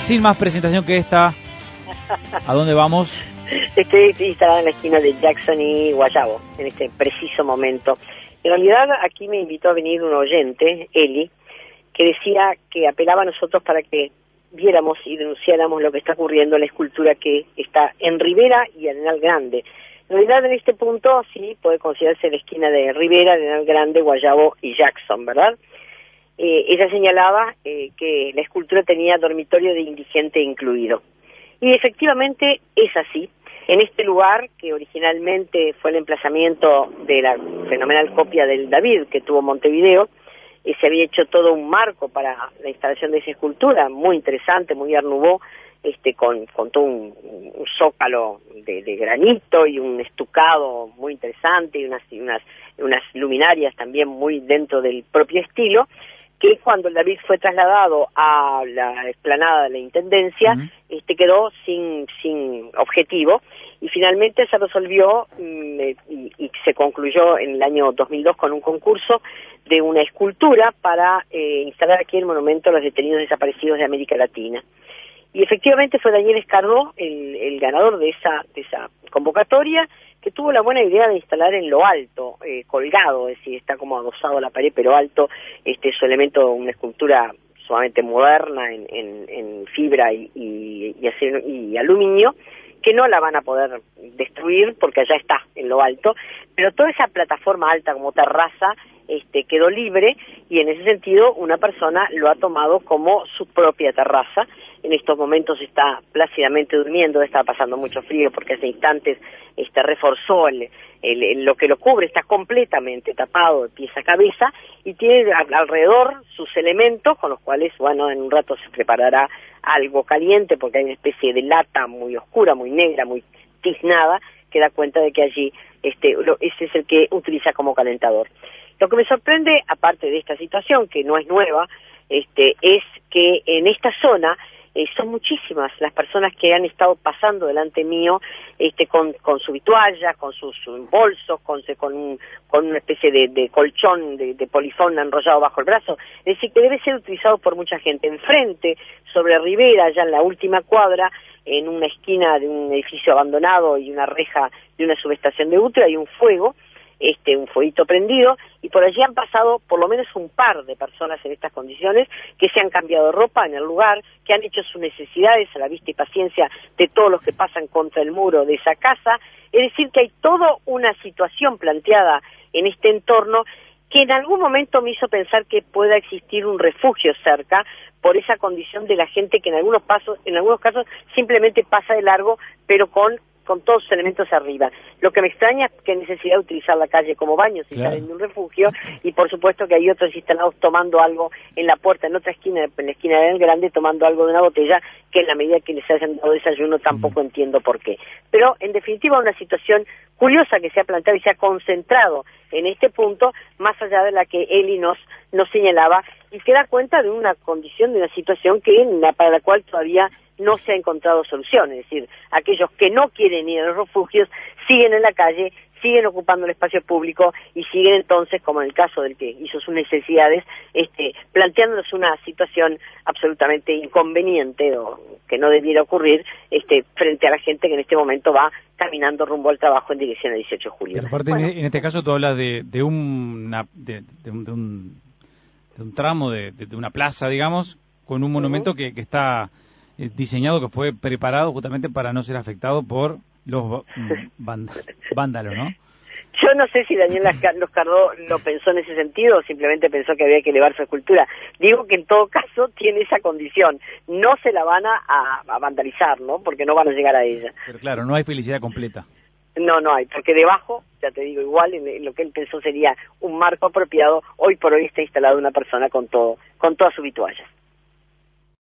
sin más presentación que esta, ¿a dónde vamos? Estoy instalada en la esquina de Jackson y Guayabo, en este preciso momento. En realidad, aquí me invitó a venir un oyente, Eli, que decía que apelaba a nosotros para que viéramos y denunciáramos lo que está ocurriendo en la escultura que está en Rivera y Arenal Grande. En realidad, en este punto sí puede considerarse la esquina de Rivera, Arenal Grande, Guayabo y Jackson, ¿verdad? Ella señalaba que la escultura tenía dormitorio de indigente incluido. Y efectivamente es así. En este lugar, que originalmente fue el emplazamiento de la fenomenal copia del David que tuvo Montevideo, se había hecho todo un marco para la instalación de esa escultura, muy interesante, muy Art Nouveau, con todo un zócalo de granito y un estucado muy interesante y unas luminarias también muy dentro del propio estilo, que cuando el David fue trasladado a la explanada de la Intendencia, quedó sin objetivo, y finalmente se resolvió y se concluyó en el año 2002 con un concurso de una escultura para instalar aquí el monumento a los detenidos desaparecidos de América Latina. Y efectivamente fue Daniel Escardó el ganador de esa convocatoria, que tuvo la buena idea de instalar en lo alto, colgado, es decir, está como adosado a la pared, pero alto, su elemento, una escultura sumamente moderna en fibra y acero y aluminio, que no la van a poder destruir porque allá está, en lo alto, pero toda esa plataforma alta como terraza quedó libre, y en ese sentido una persona lo ha tomado como su propia terraza. En estos momentos está plácidamente durmiendo, está pasando mucho frío porque hace instantes reforzó lo que lo cubre, está completamente tapado de pies a cabeza y tiene alrededor sus elementos con los cuales, bueno, en un rato se preparará algo caliente porque hay una especie de lata muy oscura, muy negra, muy tiznada, que da cuenta de que allí ese es el que utiliza como calentador. Lo que me sorprende, aparte de esta situación, que no es nueva, es que en esta zona son muchísimas las personas que han estado pasando delante mío con su vitualla, con sus bolsos, con una especie de colchón de polifón enrollado bajo el brazo. Es decir, que debe ser utilizado por mucha gente. Enfrente, sobre Rivera, ya en la última cuadra, en una esquina de un edificio abandonado y una reja de una subestación de UTE, hay un fuego, un fueguito prendido, y por allí han pasado por lo menos un par de personas en estas condiciones, que se han cambiado de ropa en el lugar, que han hecho sus necesidades a la vista y paciencia de todos los que pasan contra el muro de esa casa. Es decir, que hay toda una situación planteada en este entorno que en algún momento me hizo pensar que pueda existir un refugio cerca, por esa condición de la gente que en algunos casos simplemente pasa de largo, pero con todos los elementos arriba. Lo que me extraña es que necesidad de utilizar la calle como baño si salen de un refugio, y por supuesto que hay otros instalados tomando algo en la puerta, en otra esquina, en la esquina del Grande, tomando algo de una botella, que en la medida que les hayan dado desayuno tampoco entiendo por qué. Pero en definitiva una situación curiosa que se ha planteado y se ha concentrado en este punto, más allá de la que Eli nos señalaba, y que da cuenta de una condición, de una situación para la cual todavía no se ha encontrado solución. Es decir, aquellos que no quieren ir a los refugios siguen en la calle, siguen ocupando el espacio público y siguen entonces, como en el caso del que hizo sus necesidades, planteándonos una situación absolutamente inconveniente o que no debiera ocurrir frente a la gente que en este momento va caminando rumbo al trabajo en dirección al 18 de julio. Pero aparte, bueno, en este caso tú hablas de un tramo de una plaza, digamos, con un monumento que está diseñado, que fue preparado justamente para no ser afectado por los vándalos, ¿no? Yo no sé si Daniel Escardó lo pensó en ese sentido o simplemente pensó que había que elevar su escultura. Digo que en todo caso tiene esa condición. No se la van a vandalizar, ¿no? Porque no van a llegar a ella. Pero claro, no hay felicidad completa. No hay, porque debajo, ya te digo, igual en lo que él pensó sería un marco apropiado. Hoy por hoy está instalada una persona con toda su vitualla.